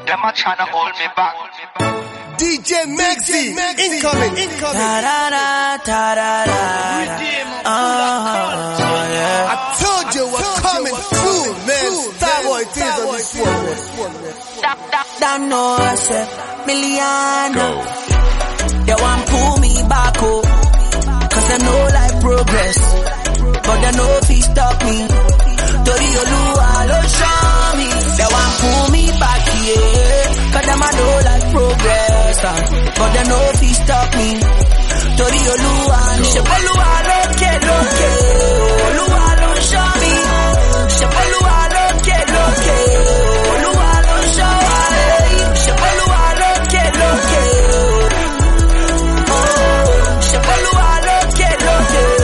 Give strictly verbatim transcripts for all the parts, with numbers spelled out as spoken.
Them a tryna hold me back. D J Maxi, incoming, incoming. Da da da da da da. I told you we're coming through, man. Starboy tears on this one. Don't know I said million. They want pull me back, oh, cause I know like progress, but they know if he stop me. Tori Oluwa lo show me. They want pull me back, yeah, cause them I know like progress, but they know if he stop me. Tori Oluwa, Oluwa loke loke, Oluwa lo show me. Oluwa loke loke, Oluwa lo show me. Oluwa loke loke, oh, Oluwa loke loke.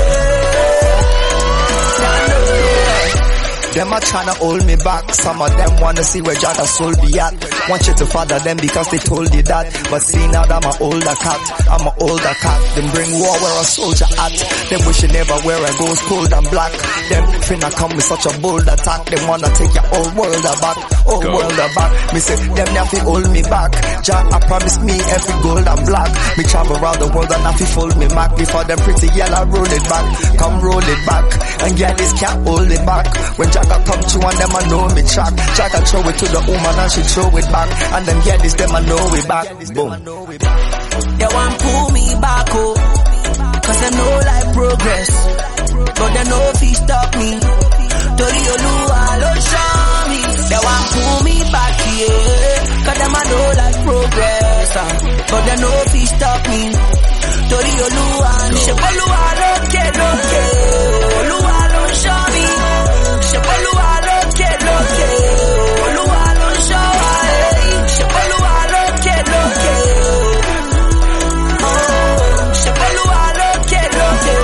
Them a tryna hold me back. Some of them wanna see where Jada soul be at. Want you to father them because they told you that. But see now that I'm an older cat, I'm an older cat. Them bring war where a soldier at. Them wish you never wear a ghost cold and black. Them finna come with such a bold attack. They wanna take your whole world aback, whole Go. world aback. Me say them never hold me back. Jah I promise me every gold and black. Me travel around the world and I fi fold me back. Before them pretty yellow roll it back, come roll it back. And girl this can't hold it back. When Jah I come to and them I know me track. Try to throw it to the woman and she throw it back. And them get this them I know it back. Boom. They want pull me back, oh, cause they know like progress, but they know if he stop me. Tori Oluwa lo show me. They want pull me back, yeah, cause them I know like progress, but they know if he stop me. Tori Oluwa, Oluwa loke loke, Oluwa lo show me. Oluwa loke loke, Oluwa lo show me. Oluwa loke loke, oh, Oluwa loke loke.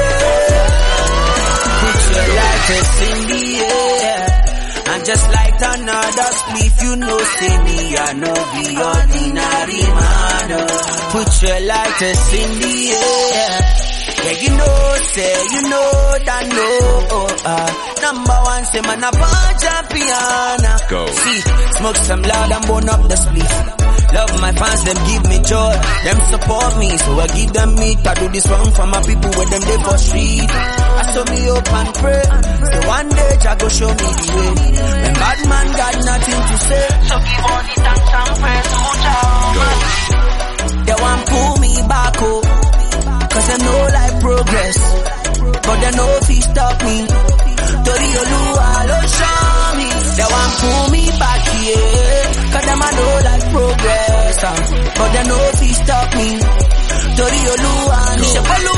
Put your lighters in the air, and just light another spliff. You know, say me I no be ordinary man. Put your lighters in the air. Yeah, you know, say, you know, that know, oh, uh, number one, say, man, a born champion. Go. See, smoke some loud and burn up the spliff. Love my fans, them give me joy, them support me, so I give them meat. I do this one for my people with them they for street. I saw me up and pray, so one day Jah go show me the way. When bad man got nothing to say, so give all the thanks and praise to Jah. They want pull me back, oh, cause they know like progress, but they know if he stop me. Tori Oluwa lo show me. They want pull me back, yeah, cause them I know like progress, but they know if he stop me. Tori Oluwa, Oluwa